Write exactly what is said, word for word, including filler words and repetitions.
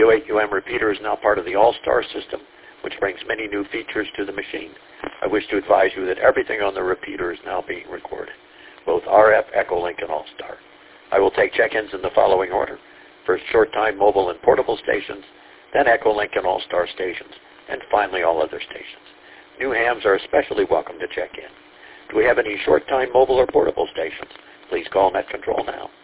U eight U M repeater is now part of the All-Star system, which brings many new features to the machine. I wish to advise you that everything on the repeater is now being recorded, both R F, Echolink, and All-Star. I will take check-ins in the following order. First, short-time mobile and portable stations, then Echolink and All-Star stations, and finally all other stations. New hams are especially welcome to check in. Do we have any short-time mobile or portable stations? Please call Net Control now.